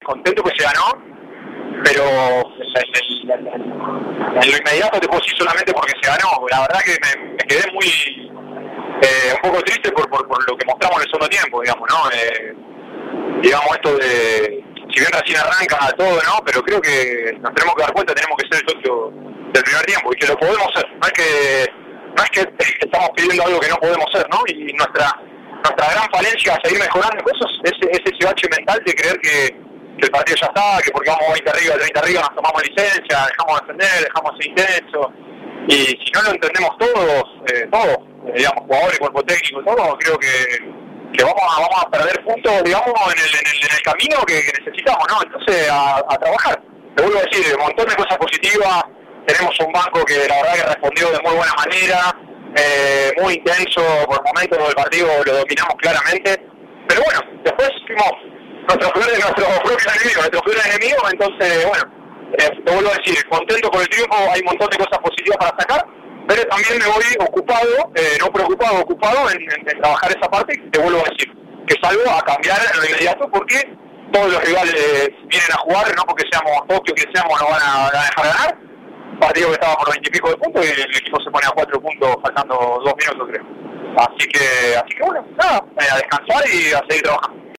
contento que se ganó, pero en lo inmediato te puedo decir solamente porque se ganó. La verdad que me quedé muy un poco triste por lo que mostramos en el segundo tiempo, digamos, ¿no? Digamos esto de, si bien recién arranca todo, ¿no? Pero creo que nos tenemos que dar cuenta, tenemos que ser el socio del primer tiempo y que lo podemos ser. No es que estamos pidiendo algo que no podemos ser, ¿no? Y nuestra gran falencia a seguir mejorando cosas es ese bache mental de creer que el partido ya está, que porque vamos 20 arriba, 30 arriba nos tomamos licencia, dejamos de defender, dejamos de ser intensos. Y si no lo entendemos todos, digamos, jugadores, cuerpo técnico, todo, creo que vamos a perder puntos, digamos, en el camino que necesitamos, ¿no? Entonces, a trabajar. Te vuelvo a decir, un montón de cosas positivas. Tenemos un banco que la verdad que respondió de muy buena manera, muy intenso, por momentos del partido lo dominamos claramente. Pero bueno, después fuimos nuestro peor enemigo, entonces, bueno, te vuelvo a decir, contento por el triunfo, hay un montón de cosas positivas para sacar, pero también me voy ocupado, no preocupado, ocupado en trabajar esa parte, y te vuelvo a decir, que salgo a cambiar en lo inmediato porque todos los rivales vienen a jugar, no porque seamos Tokio, que seamos, nos van a dejar ganar. Partido que estaba por 20 y pico de puntos y el equipo se pone a 4 puntos faltando 2 minutos, creo. Así que bueno, nada, a descansar y a seguir trabajando.